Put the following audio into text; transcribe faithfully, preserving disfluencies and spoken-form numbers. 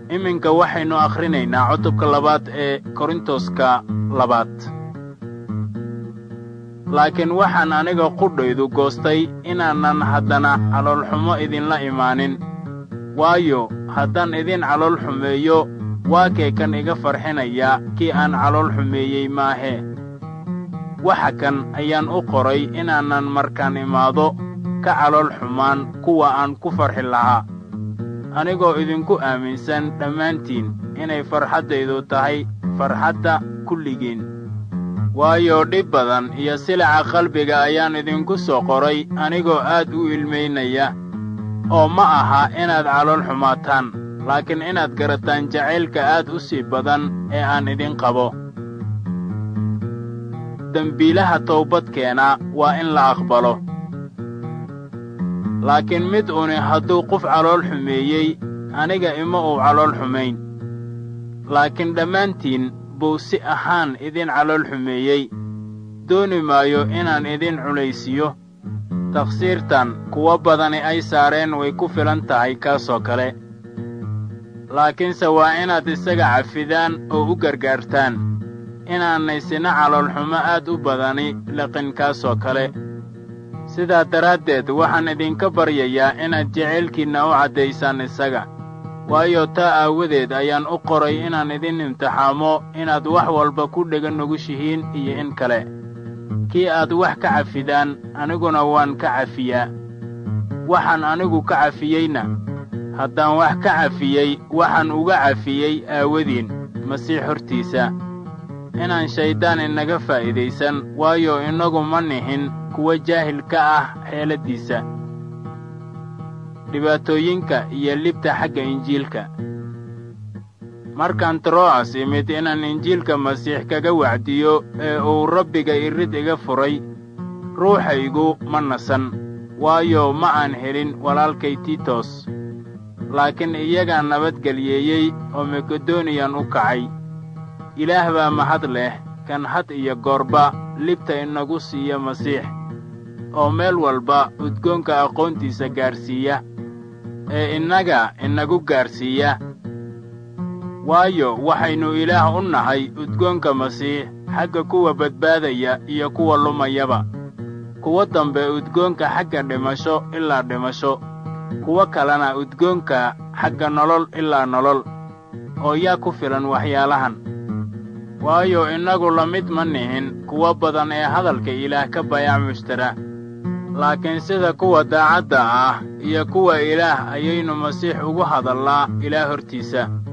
iminka waxaynu akhrinaynaa cutubka labaad ee korintoska labaad. laakiin waxaan aniga qudhaydu goostay inaanan haddana caloolxumo idinla imaanin, waayo haddaan idin calool xumeeyo waa kee kan iga farxinaya kii aan calool xumeeyey maahee. waxa kan ayaan u qoray inaanan markaan imaado ka calool xumaan kuwa aan ku farxi lahaa, anigoo idinku aaminsan dhammaantiin inay farxaddaydu tahay farxadda kulligiin. waayo dhib badan iyo silaca qalbiga ayaan idinku soo qoray anigoo aad u ilmaynaya, oo ma aha inaad calool xumaataan, laakiin inaad garataan jacaylka aad u sii badan ee aan idin qabo. dembiilaha toobadkeena waa in la aqbalo. laakiin mid uni hadduu qof calool xumeeyey, aniga ima uu calool xumayn, laakiin dhammaantiin buu si ahaan idin calool xumeeyey. dooni maayo inaan idin culaysiiyo, taqsiirtan kuwa badani ay saareen way ku filan tahay kaasoo kale. laakiinse waa inaad isaga cafidaan oo u gargaartaan, inaanay sina caloolxumo aad u badani liqin kaasoo kale. sidaa daraaddeed waxaan idinka baryayaa inaad jacaylkiinna u caddaysaan isaga, waayo taa aawadeed ayaan u qoray inaan idin imtixaamo inaad wax walba ku dhega nugushihiin iyo in kale. kii aad wax ka cafidaan aniguna waan ka cafiyaa. waxaan anigu ka cafiyeyna, haddaan wax ka cafiyey waxaan uga cafiyey aawadiin masiix hortiisa, inaan shayddaan inaga faa'iidaysan, waayo innagu ma nihin kuwa jaahil ka ah xeeladdiisa. dhibaatooyinka iyo libta xagga injiilka. markaan tro'as imid inaan injiilka masiix kaga wacdiyo ee uu rabbiga irid iga furay, ruuxaygu ma nasan, waayo ma aan helin walaalkay tiitos. laakiin iyagaa nabadgelyeeyey oo makedoniyan u kacay. ilaah baa mahad leh, kan had iyo goorba libta inagu siiya masiix, oo meel walba udgoonka aqoontiisa gaarsiiya, ee innaga inagu gaarsiiya. waayo waxaynu ilaah u nahay udgoonka masiix xagga kuwa badbaadaya iyo kuwa lumayaba. kuwa dambe udgoonka xagga dhimasho ilaa dhimasho, kuwa kalena udgoonka xagga nolol ilaa nolol. oo yaa ku filan waxyaalahan. waayo innagu la mid ma nihin kuwa badan ee hadalka ilaah ka bayac mushtara, laakiin sida kuwa daacadda ah iyo kuwa ilaah ayaynu masiix ugu hadallaa ilaah hortiisa.